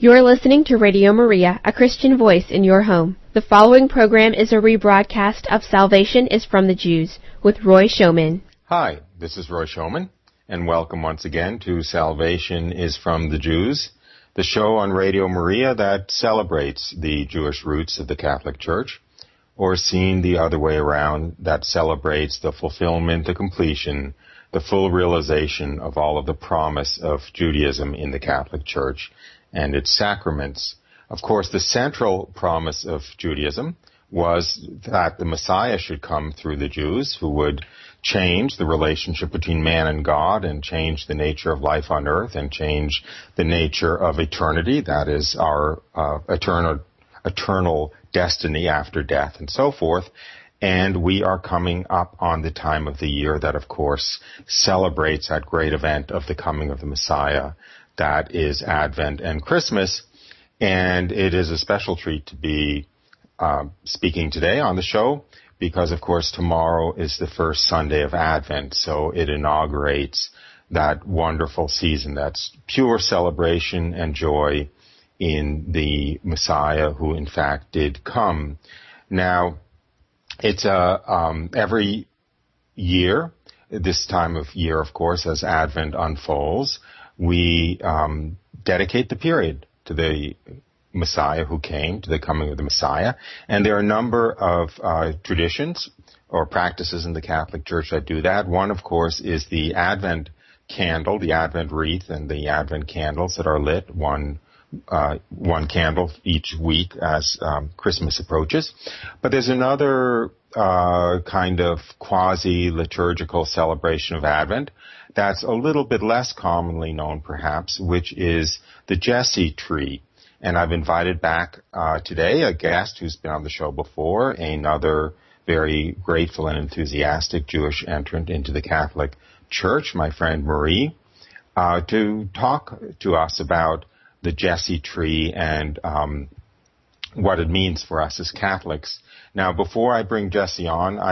You're listening to Radio Maria, a Christian voice in your home. The following program is a rebroadcast of Salvation is from the Jews with Roy Schoeman. Hi, this is Roy Schoeman, and welcome once again to Salvation is from the Jews, the show on Radio Maria that celebrates the Jewish roots of the Catholic Church, or seen the other way around, that celebrates the fulfillment, the completion, the full realization of all of the promise of Judaism in the Catholic Church and its sacraments. Of course, the central promise of Judaism was that the Messiah should come through the Jews, who would change the relationship between man and God and change the nature of life on earth and change the nature of eternity, that is our eternal destiny after death and so forth. And we are coming up on the time of the year that, of course, celebrates that great event of the coming of the Messiah. That is Advent and Christmas, and it is a special treat to be speaking today on the show because, of course, tomorrow is the first Sunday of Advent, so it inaugurates that wonderful season. That's pure celebration and joy in the Messiah who, in fact, did come. Now, it's every year, this time of year, of course, as Advent unfolds, we dedicate the period to the Messiah who came, to the coming of the Messiah. And there are a number of traditions or practices in the Catholic Church that do that. One, of course, is the Advent candle, the Advent wreath, and the Advent candles that are lit, one candle each week as Christmas approaches. But there's another kind of quasi-liturgical celebration of Advent that's a little bit less commonly known, perhaps, which is the Jesse tree. And I've invited back today a guest who's been on the show before, another very grateful and enthusiastic Jewish entrant into the Catholic Church, my friend Marie, to talk to us about the Jesse tree and what it means for us as Catholics. Now, before I bring Marie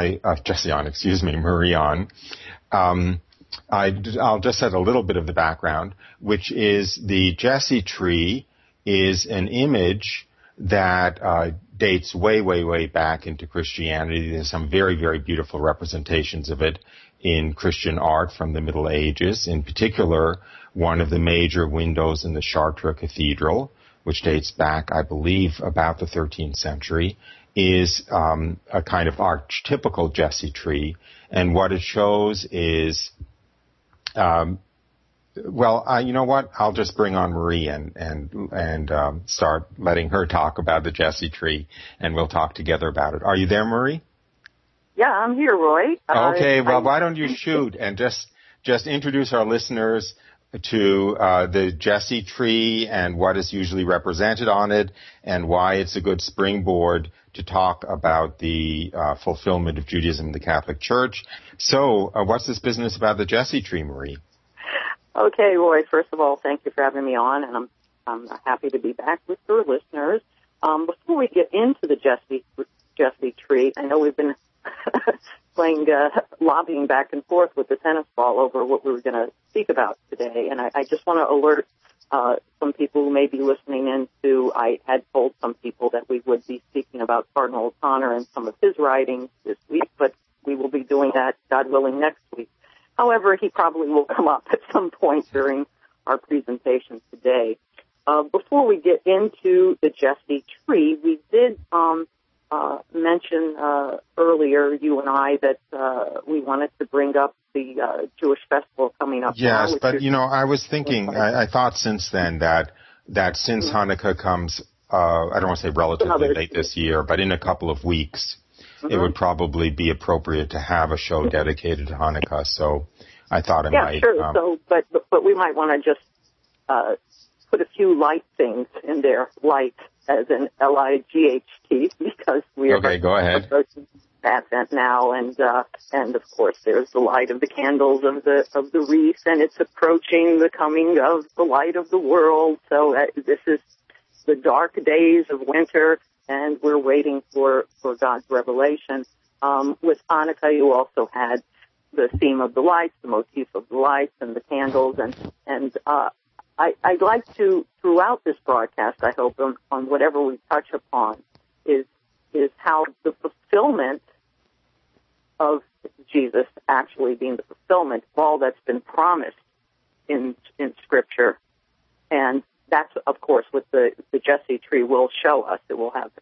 on, I'll just set a little bit of the background, which is the Jesse tree is an image that dates way, way, way back into Christianity. There's some very, very beautiful representations of it in Christian art from the Middle Ages. In particular, one of the major windows in the Chartres Cathedral, which dates back, I believe, about the 13th century, is a kind of archetypical Jesse tree. And what it shows is, you know what? I'll just bring on Marie and start letting her talk about the Jesse tree, and we'll talk together about it. Are you there, Marie? Yeah, I'm here, Roy. Okay, well, why don't you shoot and just introduce our listeners to the Jesse tree and what is usually represented on it and why it's a good springboard to talk about the fulfillment of Judaism in the Catholic Church. So what's this business about the Jesse tree, Marie? Okay, Roy, first of all, thank you for having me on, and I'm happy to be back with your listeners. Before we get into the Jesse tree, I know we've been lobbying back and forth with the tennis ball over what we were going to speak about today. And I just want to alert some people who may be listening in to, I had told some people that we would be speaking about Cardinal O'Connor and some of his writings this week, but we will be doing that, God willing, next week. However, he probably will come up at some point during our presentation today. Before we get into the Jesse tree, we did mention earlier, you and I, that we wanted to bring up the Jewish festival coming up. Yes, now, but, I was thinking, I thought since then that since Hanukkah comes, I don't want to say relatively late this year, but in a couple of weeks, it would probably be appropriate to have a show dedicated to Hanukkah. So I thought might. Yeah, sure. But we might want to just put a few light things in there, light as in L-I-G-H-T, because we are approaching Advent now, and of course there's the light of the candles of the wreath, and it's approaching the coming of the light of the world. So this is the dark days of winter, and we're waiting for God's revelation. With Hanukkah, you also had the theme of the lights, the motif of the lights and the candles, and I'd like to, throughout this broadcast, I hope, on whatever we touch upon, is how the fulfillment of Jesus actually being the fulfillment of all that's been promised in Scripture. And that's, of course, what the Jesse tree will show us. It will have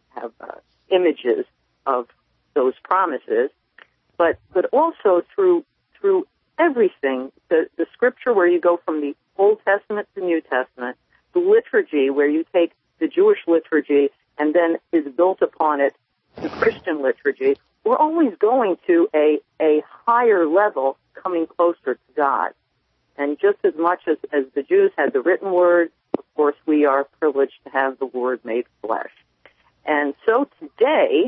images of those promises, but also through everything, the Scripture where you go from the Old Testament to New Testament, the liturgy where you take the Jewish liturgy and then is built upon it the Christian liturgy. We're always going to a higher level, coming closer to God. And just as much as the Jews had the written word, of course, we are privileged to have the Word made flesh. And so today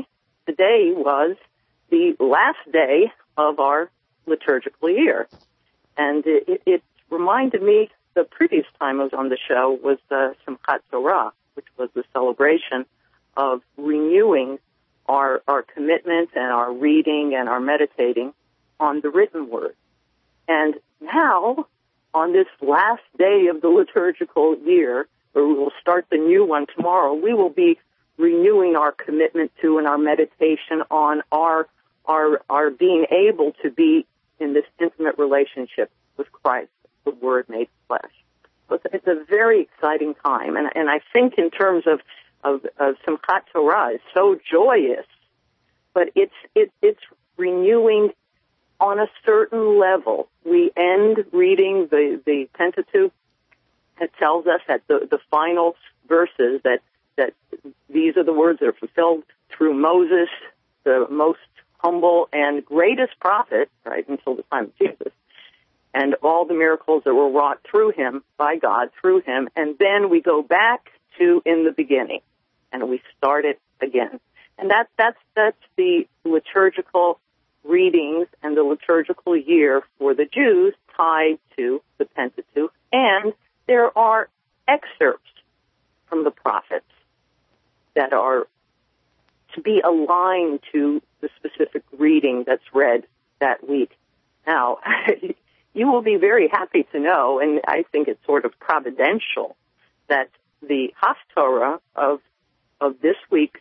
was the last day of our liturgical year. And it reminded me, the previous time I was on the show was Simchat Torah, which was the celebration of renewing our commitment and our reading and our meditating on the written word. And now, on this last day of the liturgical year, where we will start the new one tomorrow, we will be renewing our commitment to and our meditation on our being able to be in this intimate relationship with Christ, the Word made flesh. So it's a very exciting time, and I think in terms of Simchat Torah is so joyous, but it's renewing on a certain level. We end reading the Pentateuch. It tells us at the final verses that these are the words that are fulfilled through Moses, the most humble and greatest prophet, right, until the time of Jesus, and all the miracles that were wrought through him, by God, through him, and then we go back to in the beginning, and we start it again. And that's the liturgical readings and the liturgical year for the Jews tied to the Pentateuch, and there are excerpts from the prophets that are to be aligned to the specific reading that's read that week. Now, you will be very happy to know, and I think it's sort of providential, that the Haftorah of this week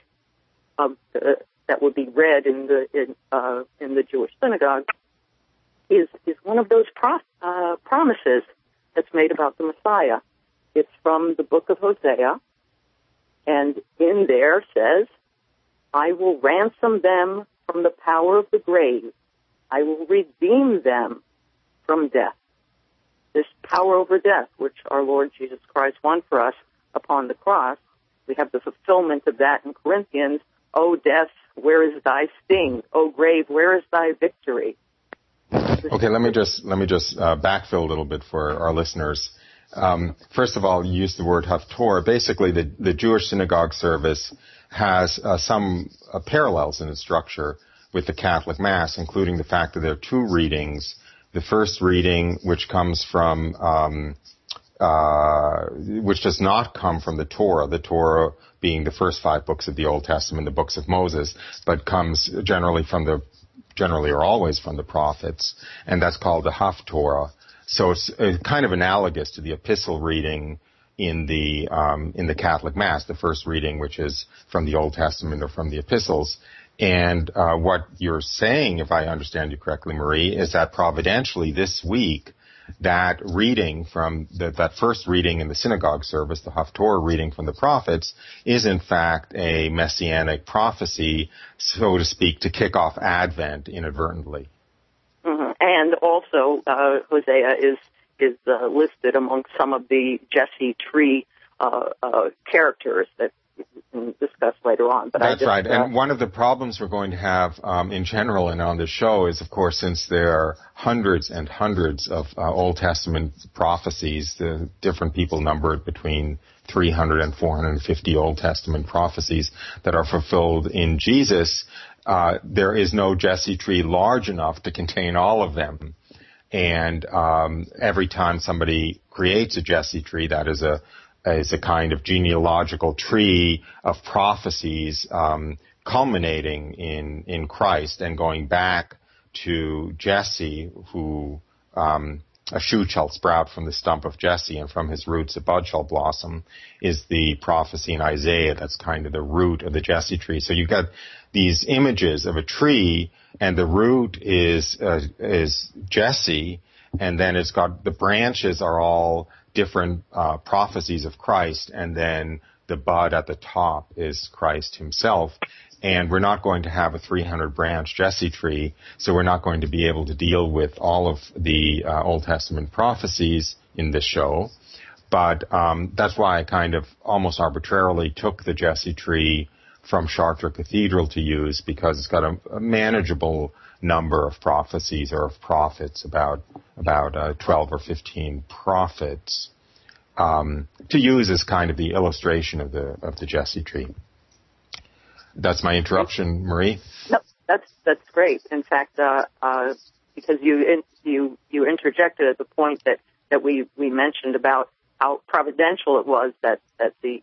that would be read in the Jewish synagogue is one of those promises that's made about the Messiah. It's from the book of Hosea, and in there says, I will ransom them from the power of the grave. I will redeem them from death. This power over death, which our Lord Jesus Christ won for us upon the cross, we have the fulfillment of that in Corinthians. O death, where is thy sting? O grave, where is thy victory? Okay, let me just backfill a little bit for our listeners. First of all, you used the word Haftorah. Basically, the Jewish synagogue service has some parallels in its structure with the Catholic Mass, including the fact that there are two readings. The first reading, which comes from, which does not come from the Torah being the first 5 books of the Old Testament, the books of Moses, but comes generally or always from the prophets, and that's called the Haftorah. So it's kind of analogous to the epistle reading in the Catholic Mass, the first reading, which is from the Old Testament or from the epistles. And what you're saying, if I understand you correctly, Marie, is that providentially this week, that reading from that first reading in the synagogue service, the Haftorah reading from the prophets, is in fact a messianic prophecy, so to speak, to kick off Advent inadvertently. Mm-hmm. And also, Hosea is listed among some of the Jesse tree characters that we can discuss later on. But that's right. And one of the problems we're going to have in general and on the show is, of course, since there are hundreds and hundreds of Old Testament prophecies, the different people numbered between 300 and 450 Old Testament prophecies that are fulfilled in Jesus, there is no Jesse tree large enough to contain all of them. And every time somebody creates a Jesse tree, that is a kind of genealogical tree of prophecies culminating in Christ and going back to Jesse, who a shoot shall sprout from the stump of Jesse, and from his roots a bud shall blossom, is the prophecy in Isaiah that's kind of the root of the Jesse tree. So you've got these images of a tree, and the root is Jesse, and then it's got the branches are all different prophecies of Christ, and then the bud at the top is Christ himself. And we're not going to have a 300-branch Jesse tree, so we're not going to be able to deal with all of the Old Testament prophecies in this show. But that's why I kind of almost arbitrarily took the Jesse tree from Chartres Cathedral to use, because it's got a manageable number of prophecies or of prophets, about 12 or 15 prophets, to use as kind of the illustration of the Jesse tree. That's my interruption, Marie. No, that's great. In fact, because you interjected at the point that we mentioned about how providential it was that the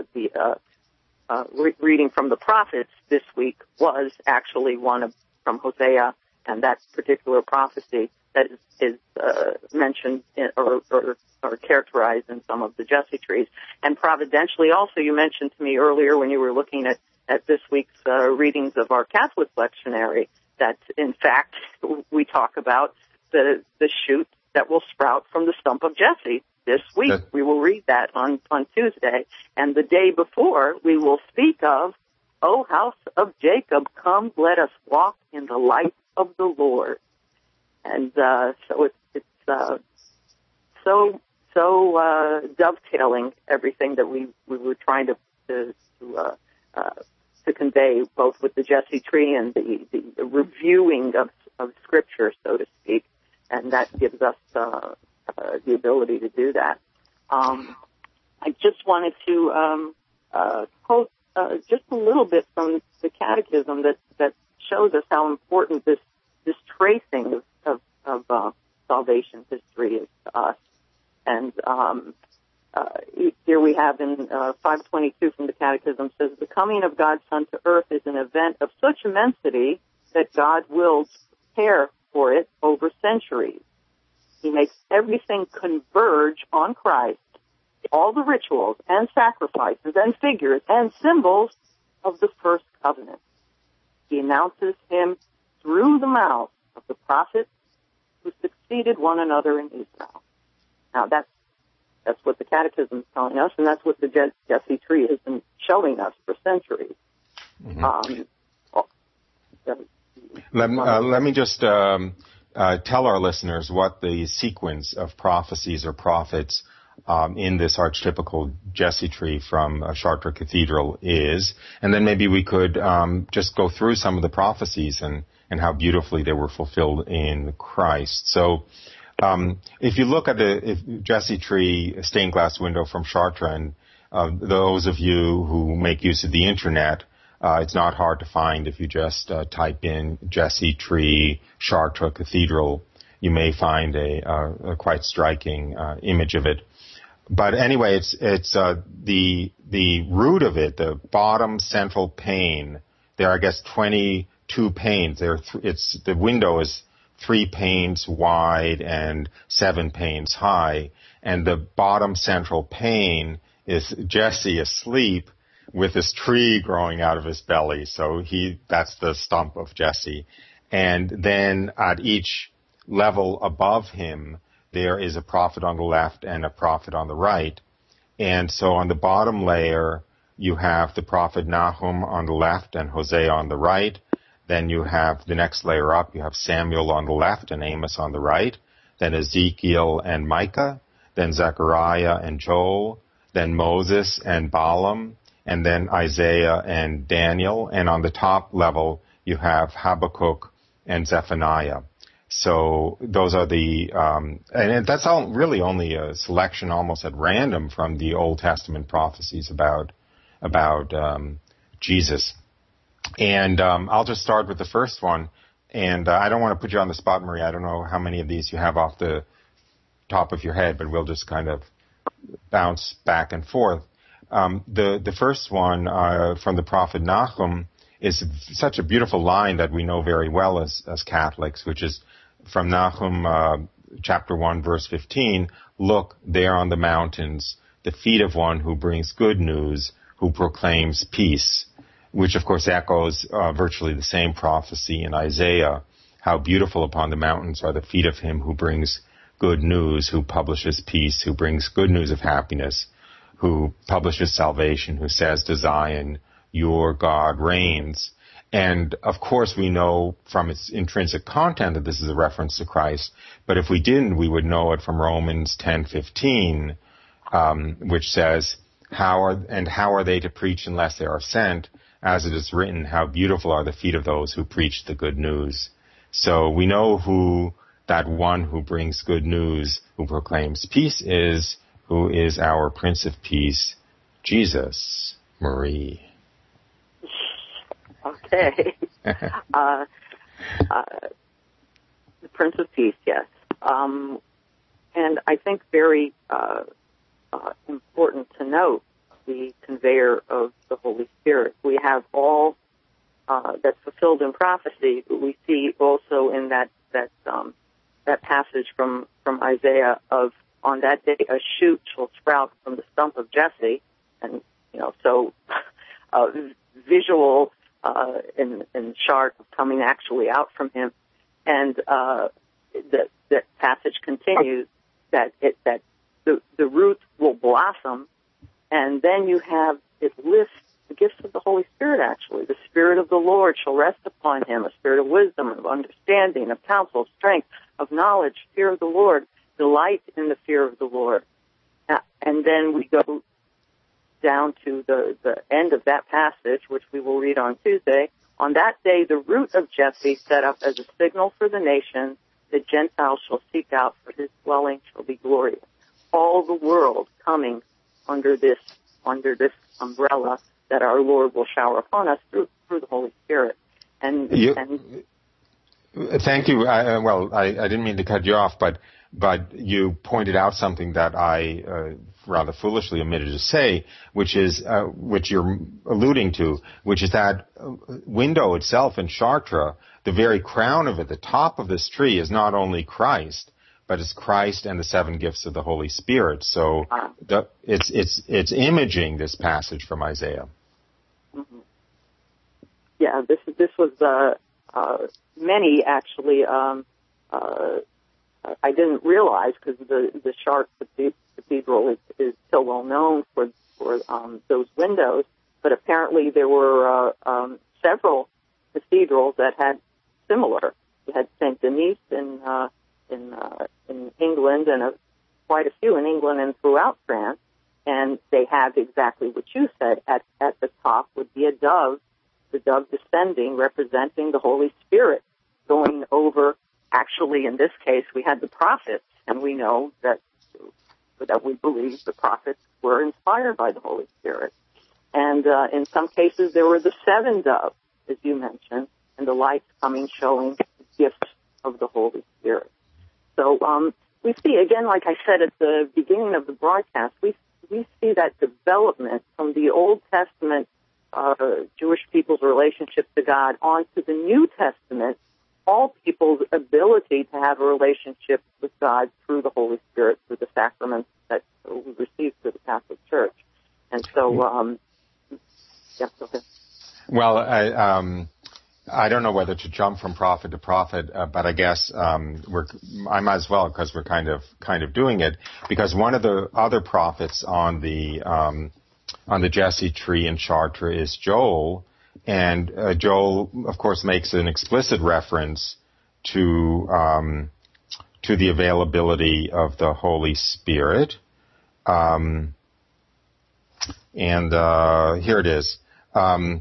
reading from the prophets this week was actually one from Hosea, and that particular prophecy that is mentioned or characterized in some of the Jesse trees. And providentially also, you mentioned to me earlier when you were looking at this week's readings of our Catholic lectionary that, in fact, we talk about the shoot that will sprout from the stump of Jesse. This week, we will read that on Tuesday. And the day before, we will speak of, O house of Jacob, come, let us walk in the light of the Lord. And so it's so dovetailing everything that we were trying to convey, both with the Jesse tree and the reviewing of Scripture, so to speak, and that gives us the ability to do that. I just wanted to quote just a little bit from the Catechism that shows us how important this tracing of salvation history is to us. And here we have in 522 from the Catechism says, the coming of God's Son to earth is an event of such immensity that God wills prepare for it over centuries. He makes everything converge on Christ, all the rituals and sacrifices and figures and symbols of the first covenant. He announces him through the mouth of the prophets who succeeded one another in Israel. Now that's what the Catechism is telling us, and that's what the Jesse tree has been showing us for centuries. Mm-hmm. Let me just tell our listeners what the sequence of prophecies or prophets in this archetypical Jesse tree from Chartres Cathedral is, and then maybe we could just go through some of the prophecies and how beautifully they were fulfilled in Christ. So if you look at the Jesse tree stained glass window from Chartres, and those of you who make use of the internet, it's not hard to find. If you just type in Jesse tree Chartres Cathedral, you may find a quite striking image of it. But anyway, it's the root of it, the bottom central pane. There are, I guess, 22 panes. The window is 3 panes wide and 7 panes high, and the bottom central pane is Jesse asleep with this tree growing out of his belly. So that's the stump of Jesse. And then at each level above him, there is a prophet on the left and a prophet on the right. And so on the bottom layer, you have the prophet Nahum on the left and Hosea on the right. Then you have the next layer up, you have Samuel on the left and Amos on the right. Then Ezekiel and Micah. Then Zechariah and Joel. Then Moses and Balaam. And then Isaiah and Daniel. And on the top level, you have Habakkuk and Zephaniah. So those are and that's really only a selection almost at random from the Old Testament prophecies about Jesus. And I'll just start with the first one. And I don't want to put you on the spot, Maria. I don't know how many of these you have off the top of your head, but we'll just kind of bounce back and forth. The first one from the prophet Nahum is such a beautiful line that we know very well as Catholics, which is from Nahum chapter 1, verse 15, look there on the mountains, the feet of one who brings good news, who proclaims peace, which of course echoes virtually the same prophecy in Isaiah. How beautiful upon the mountains are the feet of him who brings good news, who publishes peace, who brings good news of happiness, who publishes salvation, who says to Zion, your God reigns. And of course we know from its intrinsic content that this is a reference to Christ, but if we didn't, we would know it from Romans 10:15, which says, how are they to preach unless they are sent? As it is written, how beautiful are the feet of those who preach the good news. So we know who that one who brings good news, who proclaims peace is, who is our Prince of Peace, Jesus. Marie. Okay. The Prince of Peace, yes. And I think very important to note the conveyor of the Holy Spirit. We have all that's fulfilled in prophecy, but we see also in that passage from Isaiah of, on that day a shoot shall sprout from the stump of Jesse, and so visual and chart of coming actually out from him, and that passage continues that the roots will blossom, and then you have it lists the gifts of the Holy Spirit. Actually, the Spirit of the Lord shall rest upon him, a spirit of wisdom, of understanding, of counsel, of strength, of knowledge, fear of the Lord, delight in the fear of the Lord. And then we go down to the end of that passage, which we will read on Tuesday. On that day, the root of Jesse set up as a signal for the nations. The Gentiles shall seek out, for his dwelling shall be glorious. All the world coming under this umbrella that our Lord will shower upon us through the Holy Spirit. And thank you. I didn't mean to cut you off, but you pointed out something that I rather foolishly omitted to say, which you're alluding to, which is that window itself in Chartres, the very crown of it, the top of this tree, is not only Christ, but it's Christ and the seven gifts of the Holy Spirit. So it's imaging this passage from Isaiah. Mm-hmm. Yeah, this was many actually. I didn't realize, because the Chartres Cathedral is so well known for those windows, but apparently there were several cathedrals that had similar. You had Saint Denis in England, and quite a few in England and throughout France, and they have exactly what you said. At the top would be a dove, the dove descending, representing the Holy Spirit, going over. Actually, in this case, we had the prophets, and we know that we believe the prophets were inspired by the Holy Spirit. And in some cases, there were the seven doves, as you mentioned, and the lights coming, showing the gifts of the Holy Spirit. So we see, again, like I said at the beginning of the broadcast, we see that development from the Old Testament Jewish people's relationship to God onto the New Testament, all people's ability to have a relationship with God through the Holy Spirit, through the sacraments that we receive through the Catholic Church. And so, yes, go ahead. Well, I don't know whether to jump from prophet to prophet, but I guess I might as well, because we're kind of doing it, because one of the other prophets on the Jesse tree in Chartres is Joel. And Joel, of course, makes an explicit reference to the availability of the Holy Spirit. And here it is. And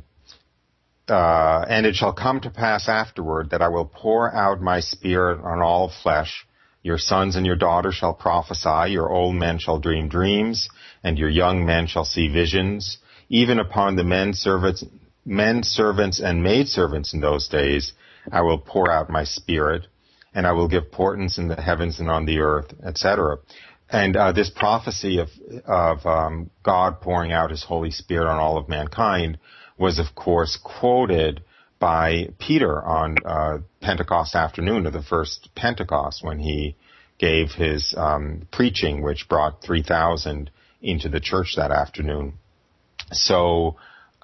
it shall come to pass afterward that I will pour out my Spirit on all flesh. Your sons and your daughters shall prophesy, your old men shall dream dreams, and your young men shall see visions. Even upon the men servants and maidservants in those days, I will pour out my Spirit, and I will give portents in the heavens and on the earth, etc. And this prophecy of God pouring out His Holy Spirit on all of mankind was, of course, quoted by Peter on Pentecost afternoon of the first Pentecost, when he gave his preaching, which brought 3,000 into the church that afternoon. So,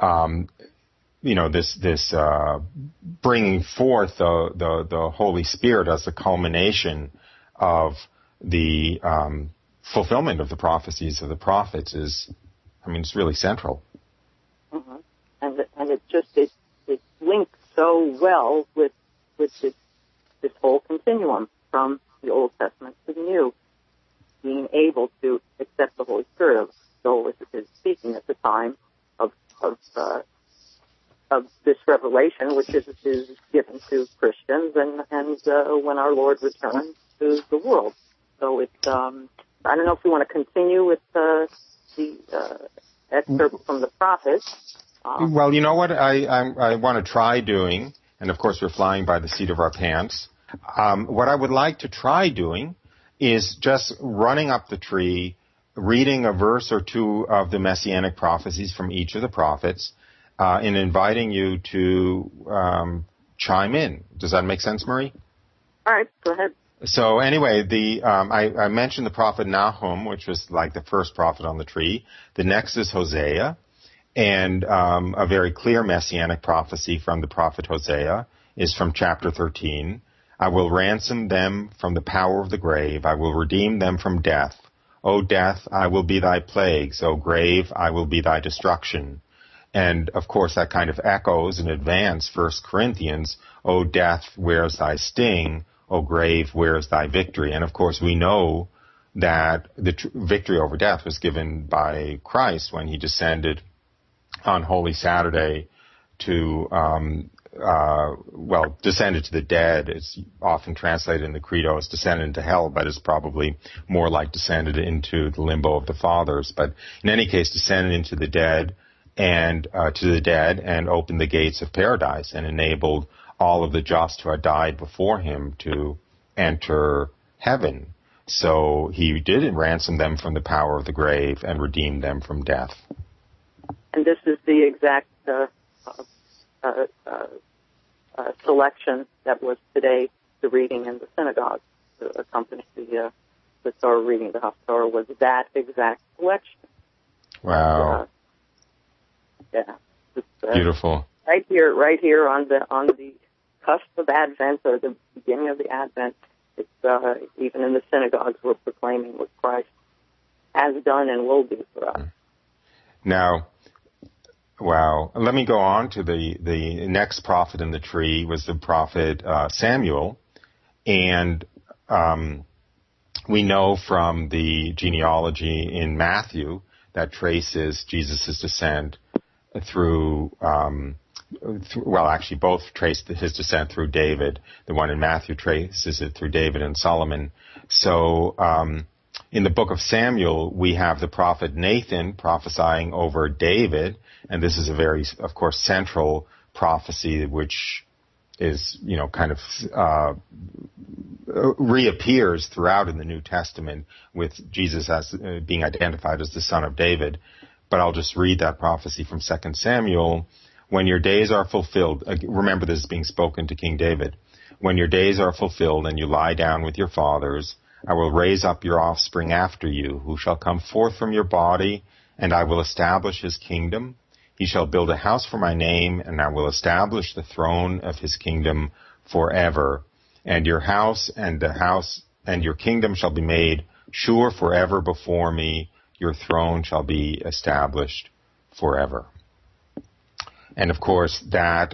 this bringing forth the Holy Spirit as the culmination of the fulfillment of the prophecies of the prophets it's really central. Mm-hmm. And it links so well with this whole continuum from the Old Testament to the New, being able to accept the Holy Spirit of the Holy Spirit speaking at the time of this revelation, which is given to Christians, and when our Lord returns to the world. So it's I don't know if we want to continue with the excerpt from the prophets. Well, you know what I want to try doing, and of course we're flying by the seat of our pants. What I would like to try doing is just running up the tree, reading a verse or two of the messianic prophecies from each of the prophets, and inviting you to chime in. Does that make sense, Marie? All right, go ahead. So anyway, I mentioned the prophet Nahum, which was like the first prophet on the tree. The next is Hosea, and a very clear messianic prophecy from the prophet Hosea is from chapter 13. I will ransom them from the power of the grave. I will redeem them from death. O death, I will be thy plagues. O grave, I will be thy destruction. And, of course, that kind of echoes in advance 1 Corinthians, O death, where's thy sting? O grave, where's thy victory? And, of course, we know that the victory over death was given by Christ when he descended on Holy Saturday to descended to the dead. It's often translated in the Credo as descended into hell, but it's probably more like descended into the limbo of the fathers. But in any case, descended into the dead and opened the gates of paradise and enabled all of the just who had died before him to enter heaven. So he did ransom them from the power of the grave and redeem them from death. And this is the exact selection that was today the reading in the synagogue to accompany the Torah reading. The Haftarah was that exact selection. Wow. Yeah. It's, beautiful. Right here on the cusp of Advent, or the beginning of the Advent. It's even in the synagogues we're proclaiming what Christ has done and will do for us. Now, wow. Let me go on to the next prophet in the tree was the prophet Samuel. And we know from the genealogy in Matthew that traces Jesus' descent through, both trace his descent through David. The one in Matthew traces it through David and Solomon. So in the book of Samuel, we have the prophet Nathan prophesying over David, and this is a very, of course, central prophecy which is, reappears throughout in the New Testament with Jesus as being identified as the son of David. But I'll just read that prophecy from 2 Samuel. When your days are fulfilled, remember this is being spoken to King David. When your days are fulfilled and you lie down with your fathers, I will raise up your offspring after you, who shall come forth from your body, and I will establish his kingdom. He shall build a house for my name, and I will establish the throne of his kingdom forever. And your house and your kingdom shall be made sure forever before me. Your throne shall be established forever. And of course, that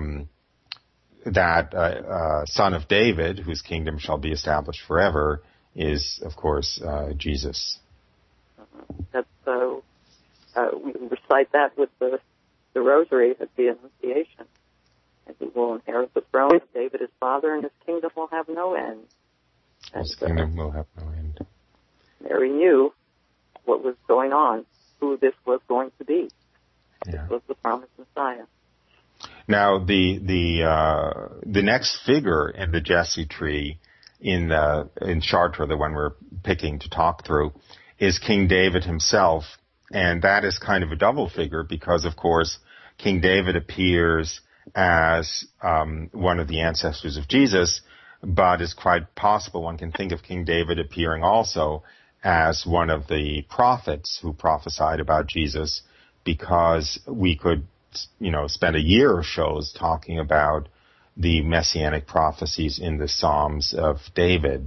son of David, whose kingdom shall be established forever, is of course Jesus. That's we recite that with the rosary at the Annunciation. And he will inherit the throne of David his father, and his kingdom will have no end. His kingdom will have no end. Mary knew what was going on, who this was going to be. Yeah. This was the promised Messiah. Now, the next figure in the Jesse tree in Chartres, the one we're picking to talk through, is King David himself, and that is kind of a double figure because, of course, King David appears as one of the ancestors of Jesus, but it's quite possible one can think of King David appearing also as one of the prophets who prophesied about Jesus, because we could, spend a year of shows talking about the messianic prophecies in the Psalms of David.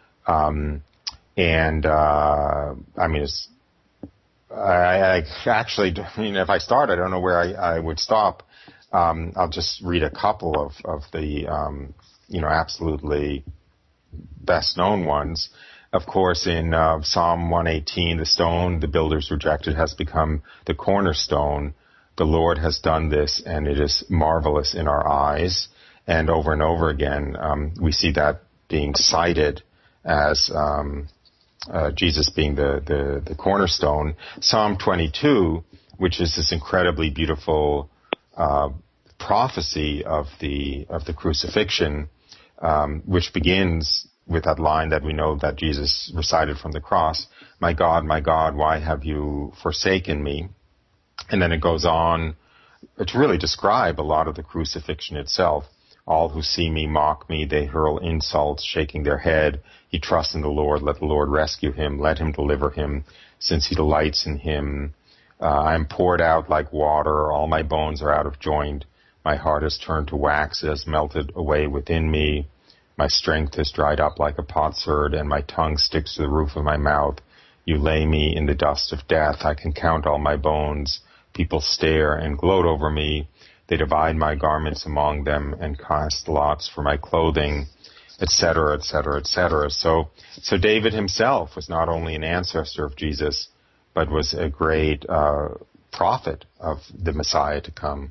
I actually, if I start, I don't know where I would stop. I'll just read a couple of the, absolutely best known ones. Of course, in Psalm 118, the stone the builders rejected has become the cornerstone. The Lord has done this, and it is marvelous in our eyes. And over again, we see that being cited as Jesus being the cornerstone. Psalm 22, which is this incredibly beautiful prophecy of the crucifixion, which begins with that line that we know that Jesus recited from the cross, my God, why have you forsaken me?" And then it goes on to really describe a lot of the crucifixion itself. "All who see me mock me, they hurl insults, shaking their head. He trusts in the Lord, let the Lord rescue him, let him deliver him, since he delights in him. I am poured out like water, all my bones are out of joint. My heart has turned to wax, it has melted away within me. My strength is dried up like a potsherd, and my tongue sticks to the roof of my mouth. You lay me in the dust of death. I can count all my bones. People stare and gloat over me. They divide my garments among them and cast lots for my clothing," etc., etc., etc. So David himself was not only an ancestor of Jesus, but was a great prophet of the Messiah to come.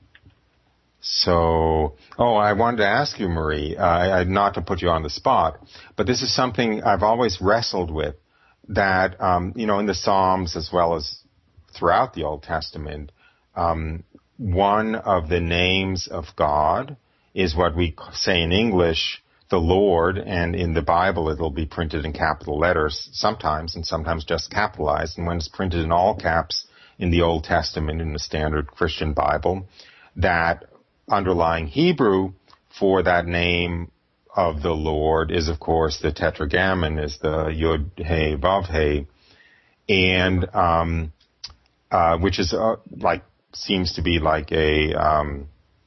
So, I wanted to ask you, Marie, not to put you on the spot, but this is something I've always wrestled with, that, in the Psalms as well as throughout the Old Testament, one of the names of God is what we say in English, the Lord, and in the Bible it'll be printed in capital letters sometimes, and sometimes just capitalized. And when it's printed in all caps in the Old Testament, in the standard Christian Bible, that underlying Hebrew for that name of the Lord is, of course, the Tetragrammaton, is the Yud He Vav He, and which is seems to be like a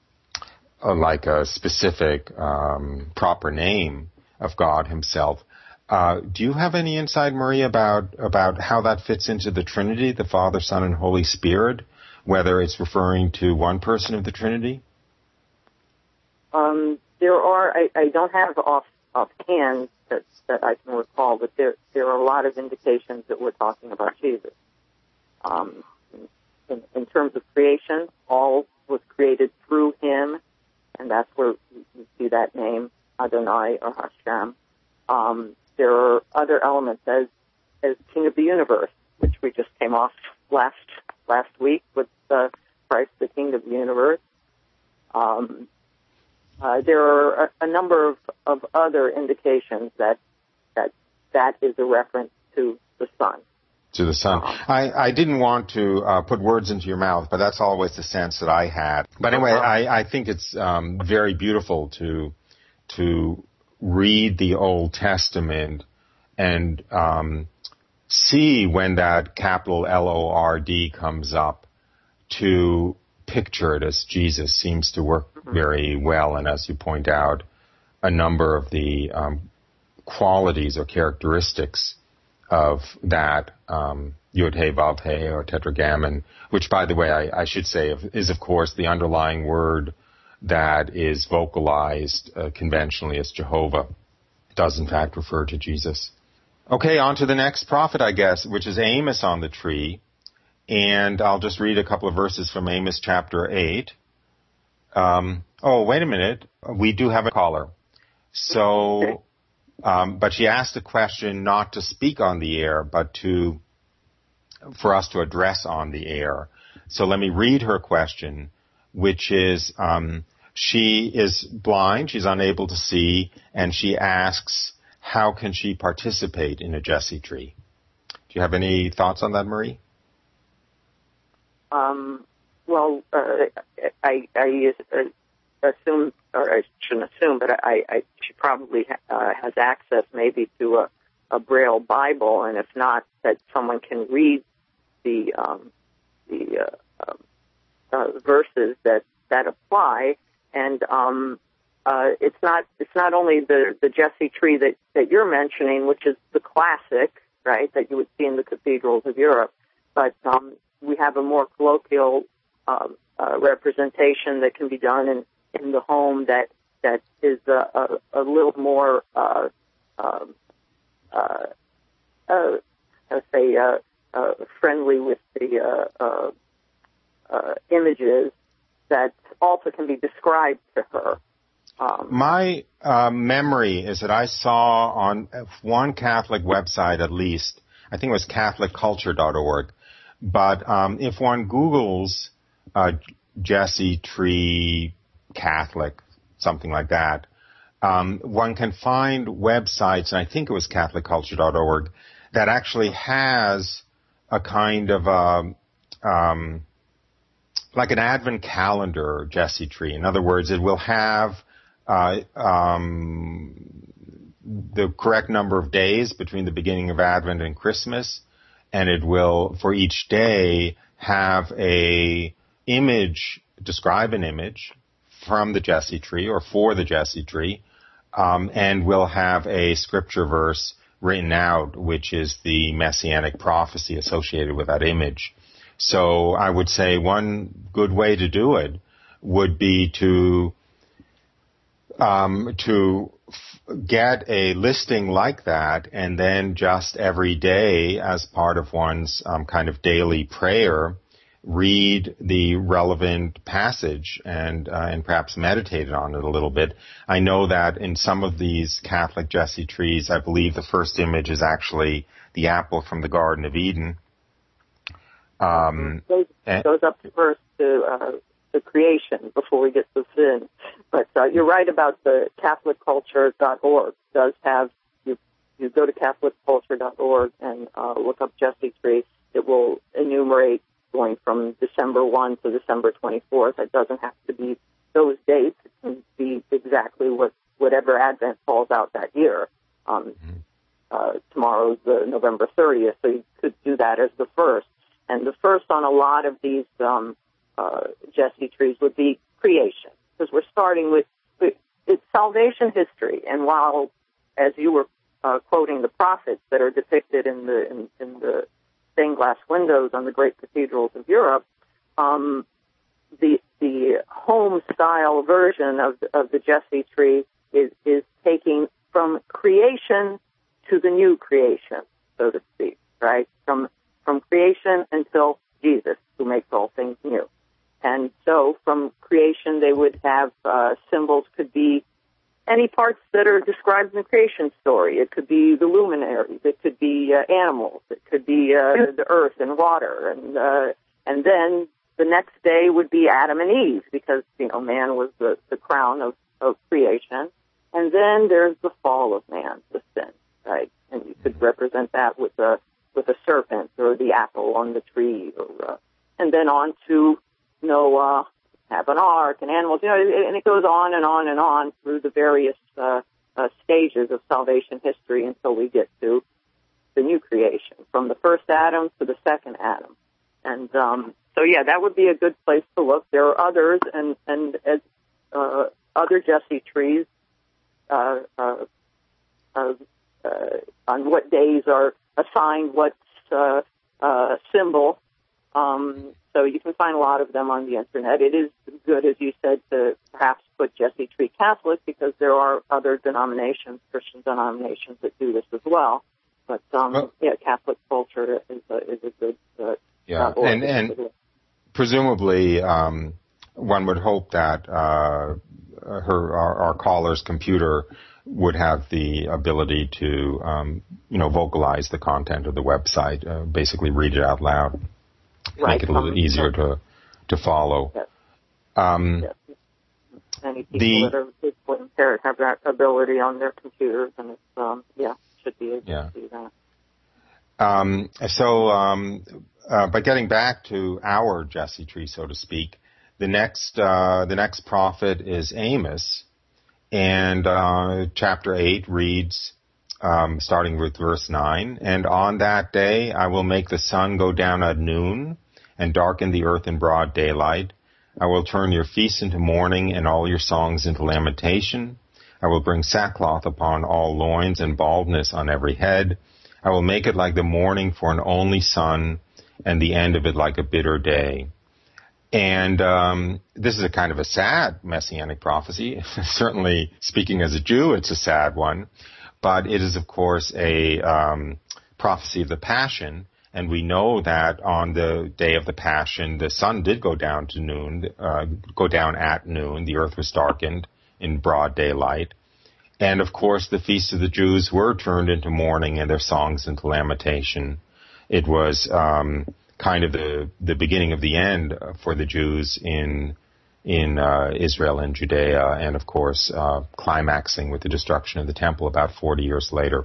specific proper name of God Himself. Do you have any insight, Marie, about how that fits into the Trinity, the Father, Son, and Holy Spirit? Whether it's referring to one person of the Trinity? There are. I don't have offhand that I can recall, but there are a lot of indications that we're talking about Jesus. In terms of creation, all was created through Him, and that's where you see that name, Adonai or Hashem. There are other elements as King of the Universe, which we just came off last week with Christ, the King of the Universe. There are a number of other indications that is a reference to the Son. To the Son. I didn't want to put words into your mouth, but that's always the sense that I had. But anyway, I think it's very beautiful to read the Old Testament and see when that capital L-O-R-D comes up, to picture it as Jesus seems to work very well. And as you point out, a number of the qualities or characteristics of that Yud He Vav He or Tetragrammaton, which, by the way, I should say is, of course, the underlying word that is vocalized conventionally as Jehovah. It does, in fact, refer to Jesus. Okay, on to the next prophet, I guess, which is Amos on the tree. And I'll just read a couple of verses from Amos chapter 8. Wait a minute. We do have a caller. So, but she asked a question not to speak on the air, but for us to address on the air. So let me read her question, which is, she is blind, she's unable to see, and she asks, how can she participate in a Jesse tree? Do you have any thoughts on that, Marie? assume, or I shouldn't assume, but she probably has access maybe to a Braille Bible, and if not, that someone can read the verses that apply. And it's not only the Jesse tree that you're mentioning, which is the classic, right, that you would see in the cathedrals of Europe, but we have a more colloquial representation that can be done in the home that is a little more friendly with the images that also can be described to her. My memory is that I saw on one Catholic website at least, I think it was CatholicCulture.org, but if one Googles Jesse Tree Catholic, something like that, one can find websites, and I think it was CatholicCulture.org, that actually has a kind of like an Advent calendar Jesse tree. In other words, it will have the correct number of days between the beginning of Advent and Christmas, and it will, for each day, have a image, describe an image from the Jesse tree or for the Jesse tree, and will have a scripture verse written out, which is the messianic prophecy associated with that image. So I would say one good way to do it would be to get a listing like that, and then just every day, as part of one's kind of daily prayer, read the relevant passage and perhaps meditate on it a little bit. I know that in some of these Catholic Jesse trees, I believe the first image is actually the apple from the Garden of Eden. Goes up first to the creation before we get to sin. But you're right about the CatholicCulture.org. Does have you go to CatholicCulture.org and look up Jesse Tree. It will enumerate going from December 1 to December 24th. It doesn't have to be those dates. It can be exactly whatever Advent falls out that year. Tomorrow's the November 30th, so you could do that as the first. And the first on a lot of these Jesse trees would be creation, because we're starting with it's salvation history. And while, as you were quoting the prophets that are depicted in the stained glass windows on the great cathedrals of Europe, the home style version of the Jesse tree is taking from creation to the new creation, so to speak, right? From creation until Jesus, who makes all things new. And so from creation, they would have symbols, could be any parts that are described in the creation story. It could be the luminaries. It could be animals. It could be the earth and water. And then the next day would be Adam and Eve, because, man was the crown of creation. And then there's the fall of man, the sin, right? And you could represent that with a serpent or the apple on the tree, and then on to Noah, have an ark and animals, and it goes on and on and on through the various stages of salvation history until we get to the new creation, from the first Adam to the second Adam. And so, yeah, that would be a good place to look. There are others, and as other Jesse trees on what days are assigned what symbol. So you can find a lot of them on the Internet. It is good, as you said, to perhaps put Jesse Tree Catholic, because there are other denominations, Christian denominations, that do this as well. But, Catholic Culture is a good and presumably one would hope that our caller's computer would have the ability to, vocalize the content of the website, basically read it out loud, right. Make it a little easier to follow. Yes. Yes. Many people that are impaired have that ability on their computers, and it's, should be able to do that. But getting back to our Jesse Tree, so to speak, the next prophet is Amos, and chapter 8 reads, starting with verse 9, "And on that day I will make the sun go down at noon, and darken the earth in broad daylight. I will turn your feasts into mourning, and all your songs into lamentation. I will bring sackcloth upon all loins, and baldness on every head. I will make it like the morning for an only son, and the end of it like a bitter day." And this is a kind of a sad messianic prophecy. Certainly, speaking as a Jew, it's a sad one. But it is, of course, a prophecy of the Passion. And we know that on the day of the Passion, the sun did go down to noon, go down at noon. The earth was darkened in broad daylight. And, of course, the feasts of the Jews were turned into mourning and their songs into lamentation. It was kind of the beginning of the end for the Jews in Israel and Judea, and of course climaxing with the destruction of the temple about 40 years later.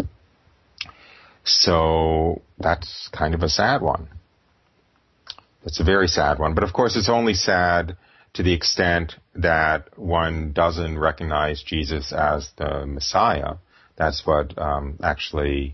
So that's kind of a sad one. It's a very sad one, but of course it's only sad to the extent that one doesn't recognize Jesus as the Messiah. That's what actually,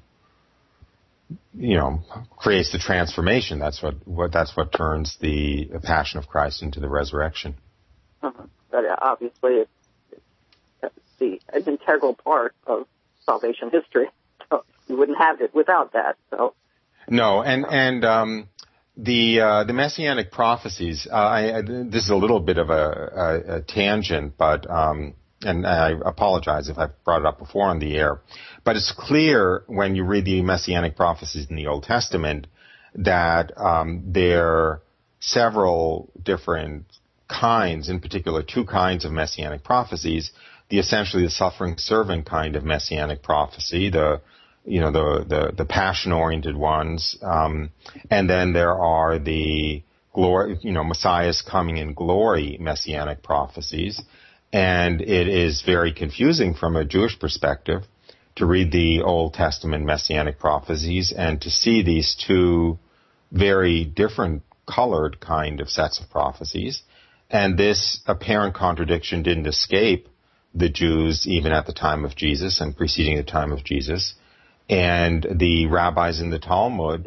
creates the transformation. That's what turns the Passion of Christ into the resurrection. But obviously, it's an integral part of salvation history. So you wouldn't have it without that. So no, and the messianic prophecies. This is a little bit of a tangent, but and I apologize if I've brought it up before on the air. But it's clear when you read the messianic prophecies in the Old Testament that there are several different kinds, in particular two kinds of messianic prophecies. Essentially the suffering servant kind of messianic prophecy, the passion-oriented ones, and then there are the glory, Messiah's coming in glory messianic prophecies. And it is very confusing from a Jewish perspective to read the Old Testament messianic prophecies and to see these two very different colored kind of sets of prophecies. And this apparent contradiction didn't escape the Jews even at the time of Jesus and preceding the time of Jesus. And the rabbis in the Talmud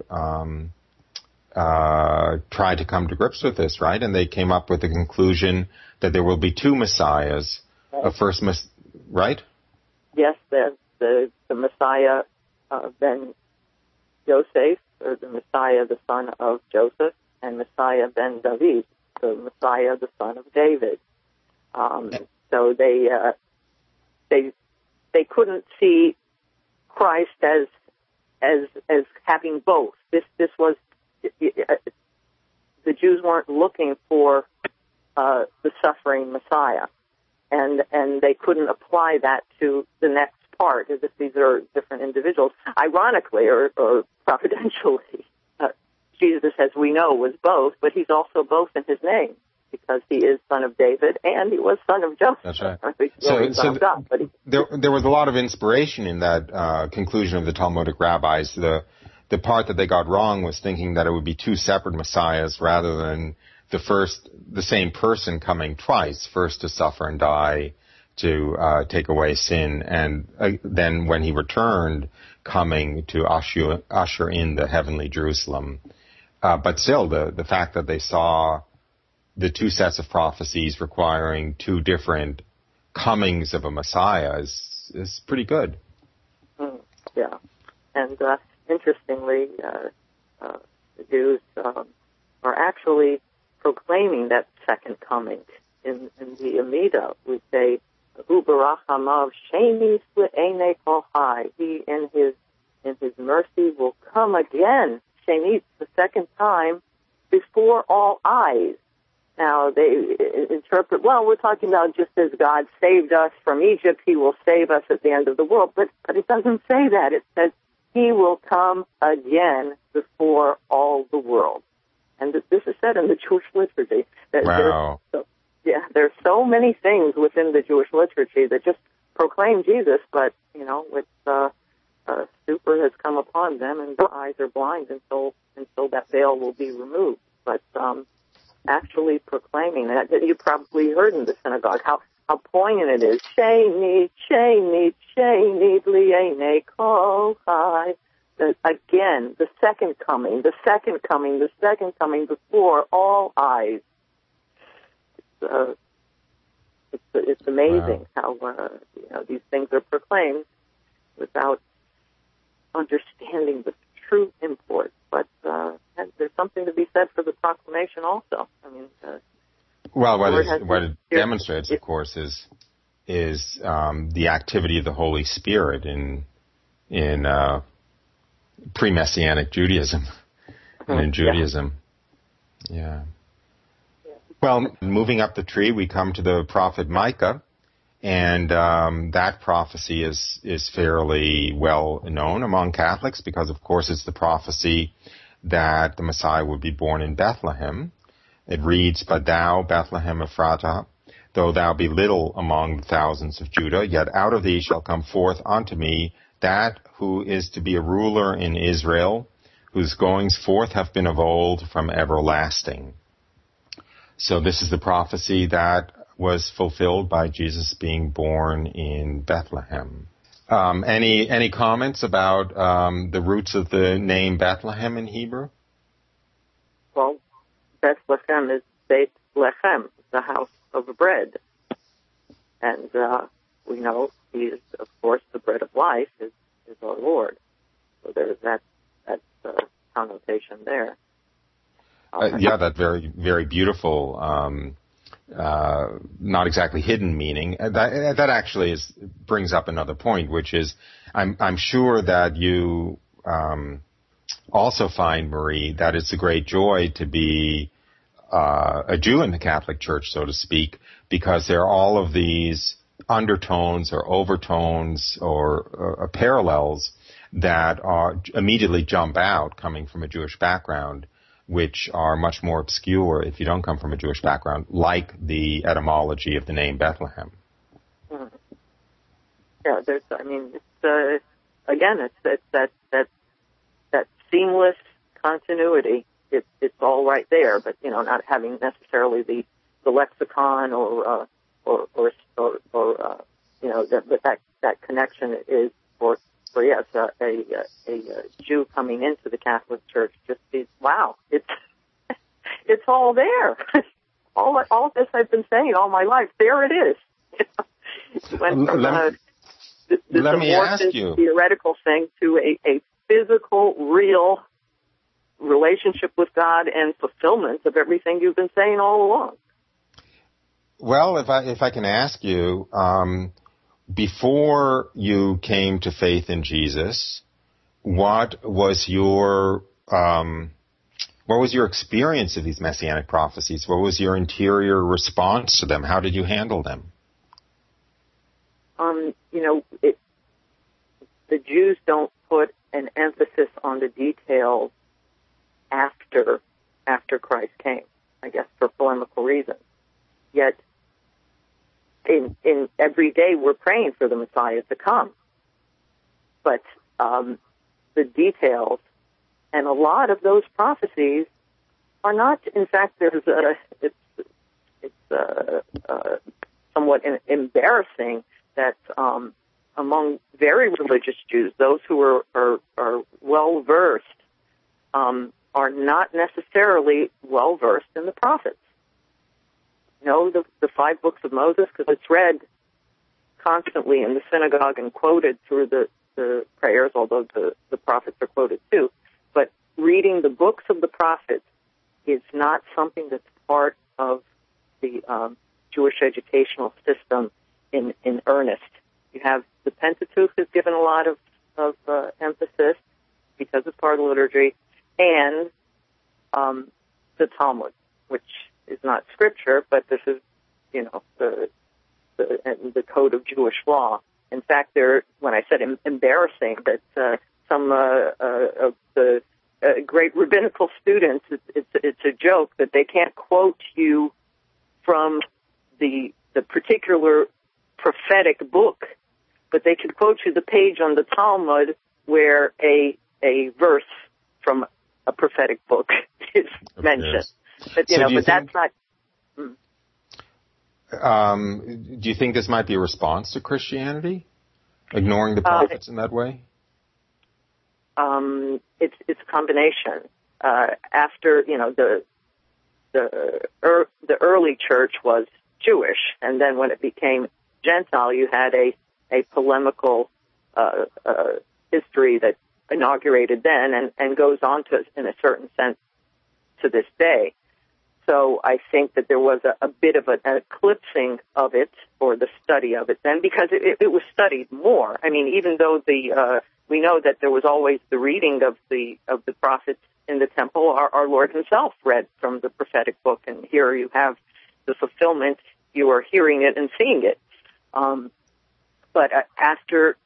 tried to come to grips with this, right? And they came up with the conclusion that there will be two messiahs. Right? Yes, the Messiah ben Yosef, or the Messiah the son of Joseph, and Messiah ben David, the Messiah the son of David. So they couldn't see Christ as having both. This was the Jews weren't looking for the suffering Messiah, and they couldn't apply that to the next part, as if these are different individuals. Ironically, or providentially, Jesus, as we know, was both, but he's also both in his name, because he is son of David and he was son of Joseph. That's right. There was a lot of inspiration in that conclusion of the Talmudic rabbis. The part that they got wrong was thinking that it would be two separate messiahs rather than the same person coming twice, first to suffer and die to take away sin, and then when he returned, coming to usher in the heavenly Jerusalem. But still, the fact that they saw the two sets of prophecies requiring two different comings of a Messiah is pretty good. Yeah. And interestingly, the Jews are actually proclaiming that second coming. In the Amida, we say, Hu barach hamav sheni l'einei kol hai. He in his mercy will come again, sheni, the second time, before all eyes. Now, they interpret, well, we're talking about just as God saved us from Egypt, he will save us at the end of the world. But it doesn't say that. It says he will come again before all the world. And this is said in the Jewish liturgy. Wow. There's so many things within the Jewish liturgy that just proclaim Jesus, but, stupor has come upon them and their eyes are blind until that veil will be removed. But actually proclaiming that you probably heard in the synagogue, how poignant it is. Sheni, Sheni, Sheni, Liene, Kol Chai. Again, the second coming, the second coming, the second coming before all eyes. It's amazing how these things are proclaimed without understanding the true import. But there's something to be said for the proclamation also. I mean, what it demonstrates, of course, is the activity of the Holy Spirit in pre-Messianic Judaism and in Judaism. Yeah. Well, moving up the tree, we come to the prophet Micah, and that prophecy is fairly well known among Catholics because, of course, it's the prophecy that the Messiah would be born in Bethlehem. It reads, "But thou, Bethlehem Ephratah, though thou be little among the thousands of Judah, yet out of thee shall come forth unto me that who is to be a ruler in Israel, whose goings forth have been of old from everlasting." So this is the prophecy that was fulfilled by Jesus being born in Bethlehem. Any comments about the roots of the name Bethlehem in Hebrew? Well, Bethlehem is Beit Lechem, the house of bread. And we know he is, of course, the bread of life is our Lord. So there's that connotation there. That very, very beautiful, not exactly hidden meaning. That actually brings up another point, which is I'm sure that you also find, Marie, that it's a great joy to be a Jew in the Catholic Church, so to speak, because there are all of these undertones or overtones or parallels that immediately jump out coming from a Jewish background, which are much more obscure if you don't come from a Jewish background, like the etymology of the name Bethlehem. Mm. Yeah, it's that seamless continuity. It's all right there, but not having necessarily the lexicon or that connection is for yes, a Jew coming into the Catholic Church just is, wow, it's all there. all this I've been saying all my life, there it is. Let me ask you, theoretical thing to a physical, real relationship with God and fulfillment of everything you've been saying all along. Well, if I can ask you, before you came to faith in Jesus, what was your experience of these messianic prophecies? What was your interior response to them? How did you handle them? The Jews don't put an emphasis on the details after Christ came, I guess, for polemical reasons. Yet, in every day we're praying for the Messiah to come. But the details and a lot of those prophecies are not. In fact, it's somewhat embarrassing that among very religious Jews, those who are well versed are not necessarily well versed in the prophets. The 5 books of Moses, because it's read constantly in the synagogue and quoted through the prayers, although the prophets are quoted too. But reading the books of the prophets is not something that's part of the Jewish educational system in earnest. You have the Pentateuch is given a lot of emphasis because it's part of the liturgy, and the Talmud, which is not scripture, but this is, the code of Jewish law. In fact, when I said embarrassing, that some of the great rabbinical students, it's a joke that they can't quote you from the particular prophetic book, but they can quote you the page on the Talmud where a verse from a prophetic book is mentioned. But, that's not... Do you think this might be a response to Christianity? Ignoring the prophets in that way? It's a combination. After, the early church was Jewish, and then when it became Gentile, you had a polemical history that inaugurated then and goes on to, in a certain sense, to this day. So I think that there was a bit of an eclipsing of it, or the study of it then, because it was studied more. I mean, even though we know that there was always the reading of the prophets in the temple, our Lord himself read from the prophetic book, and here you have the fulfillment. You are hearing it and seeing it. But after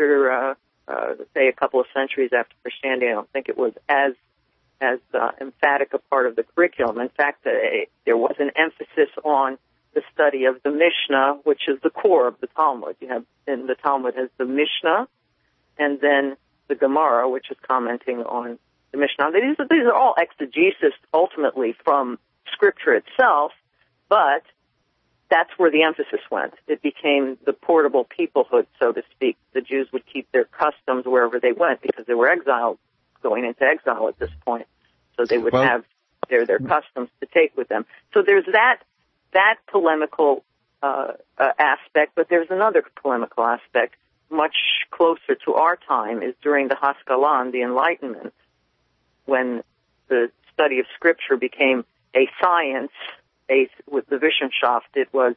say a couple of centuries after Christianity, I don't think it was as emphatic a part of the curriculum. In fact, there was an emphasis on the study of the Mishnah, which is the core of the Talmud. You have, in the Talmud has the Mishnah, and then the Gemara, which is commenting on the Mishnah. These are all exegesis ultimately from Scripture itself, but that's where the emphasis went. It became the portable peoplehood, so to speak. The Jews would keep their customs wherever they went because they were exiled, going into exile at this point. So they would have their customs to take with them. So there's that polemical aspect, but there's another polemical aspect much closer to our time, is during the Haskalah, the Enlightenment, when the study of Scripture became a science. With the Wissenschaft, it was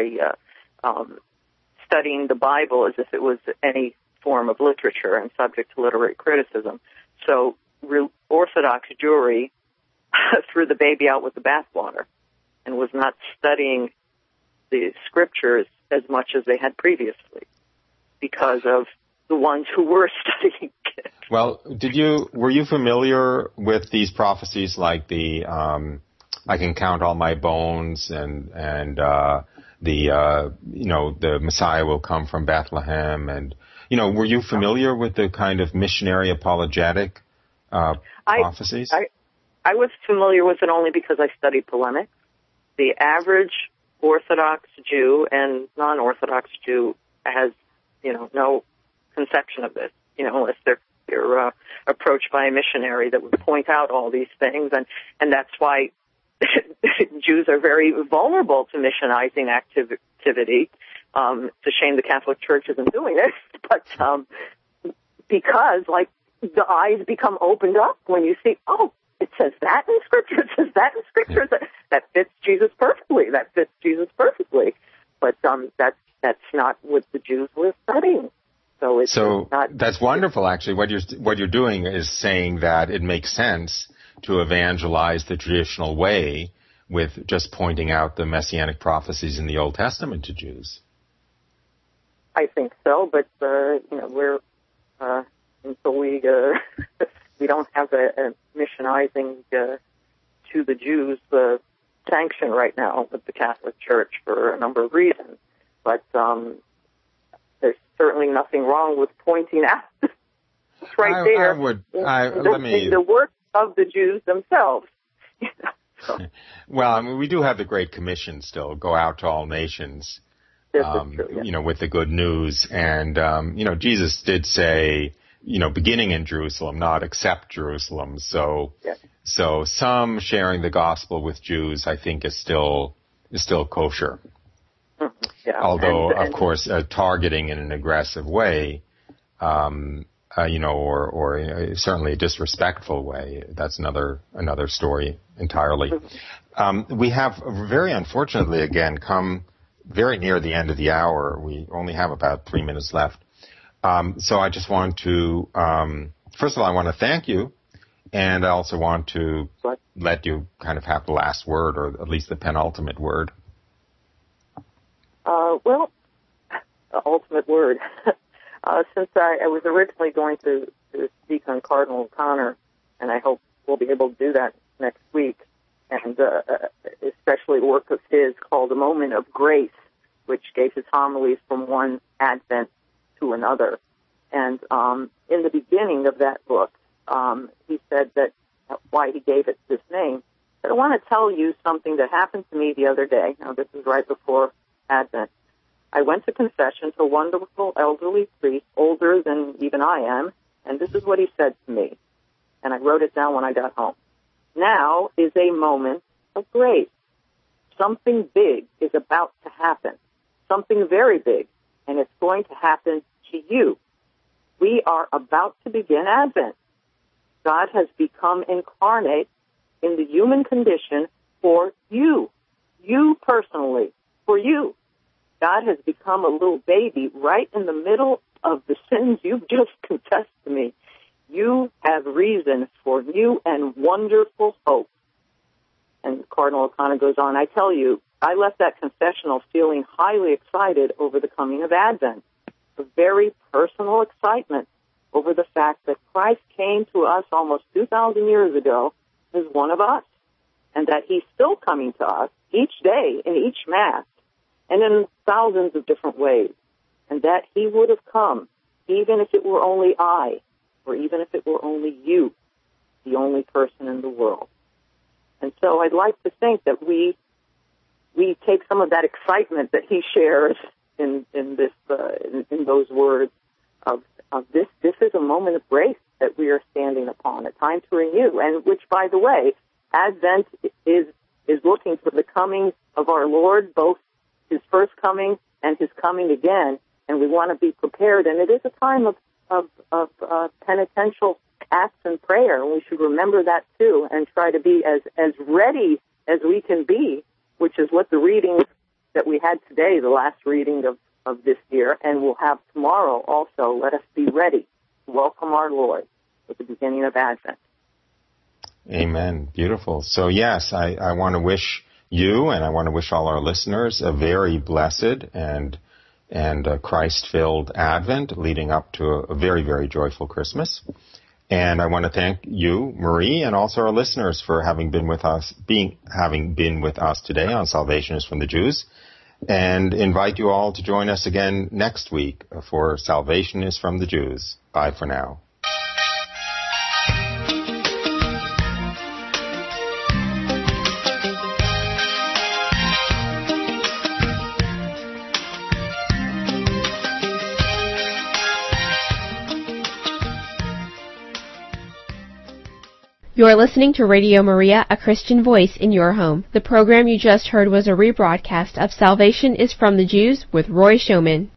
studying the Bible as if it was any form of literature and subject to literary criticism. So Orthodox Jewry threw the baby out with the bathwater and was not studying the Scriptures as much as they had previously because of the ones who were studying it. Well, were you familiar with these prophecies like the I can count all my bones and the Messiah will come from Bethlehem, and were you familiar with the kind of missionary apologetic prophecies? I was familiar with it only because I studied polemics. The average Orthodox Jew and non-Orthodox Jew has no conception of this, unless they're approached by a missionary that would point out all these things, and that's why Jews are very vulnerable to missionizing activity. It's a shame the Catholic Church isn't doing it, but because the eyes become opened up when you see, it says that in Scripture, it says that in Scripture, that fits Jesus perfectly. But that's not what the Jews were studying. So it's not. That's wonderful, actually. What you're doing is saying that it makes sense to evangelize the traditional way with just pointing out the messianic prophecies in the Old Testament to Jews. I think so, but we're until we don't have a missionizing to the Jews sanction right now with the Catholic Church for a number of reasons. But there's certainly nothing wrong with pointing out. It's right there. The work of the Jews themselves. Well, we do have the Great Commission still, go out to all nations, this is true, yeah. With the good news. And, Jesus did say, beginning in Jerusalem, not except Jerusalem. So, yes. So some sharing the gospel with Jews, I think, is still kosher. Mm-hmm. Yeah. Although, of course, targeting in an aggressive way, or certainly a disrespectful way. That's another story entirely. Mm-hmm. We have very unfortunately again come very near the end of the hour. We only have about 3 minutes left. So I just want to, first of all, I want to thank you, and I also want to let you kind of have the last word, or at least the penultimate word. Well, the ultimate word. Since I was originally going to speak on Cardinal O'Connor, and I hope we'll be able to do that next week, and especially work of his called A Moment of Grace, which gave his homilies from one Advent to another. And in the beginning of that book, he said that why he gave it this name, that want to tell you something that happened to me the other day. Now, this is right before Advent. I went to confession to a wonderful elderly priest, older than even I am, and this is what he said to me. And I wrote it down when I got home. Now is a moment of grace. Something big is about to happen. Something very big, and it's going to happen to you. We are about to begin Advent. God has become incarnate in the human condition for you. You personally, for you. God has become a little baby right in the middle of the sins you've just confessed to me. You have reason for new and wonderful hope. And Cardinal O'Connor goes on, I tell you, I left that confessional feeling highly excited over the coming of Advent. A very personal excitement over the fact that Christ came to us almost 2,000 years ago as one of us, and that he's still coming to us each day in each Mass and in thousands of different ways, and that he would have come even if it were only I, or even if it were only you, the only person in the world. And so I'd like to think that we take some of that excitement that he shares in those words of this. This is a moment of grace that we are standing upon, a time to renew, and which, by the way, Advent is looking for the coming of our Lord, both his first coming and his coming again, and we want to be prepared. And it is a time of penitential acts and prayer, and we should remember that too, and try to be as ready as we can be, which is what the reading that we had today, the last reading of this year, and we'll have tomorrow also. Let us be ready to welcome our Lord at the beginning of Advent. Amen. Beautiful. So yes, I want to wish you, and I want to wish all our listeners, a very blessed and Christ-filled Advent leading up to a very, very joyful Christmas. And I want to thank you, Marie, and also our listeners for having been with us today on Salvation is from the Jews, and invite you all to join us again next week for Salvation is from the Jews. Bye for now. You're listening to Radio Maria, a Christian voice in your home. The program you just heard was a rebroadcast of Salvation is from the Jews with Roy Schoeman.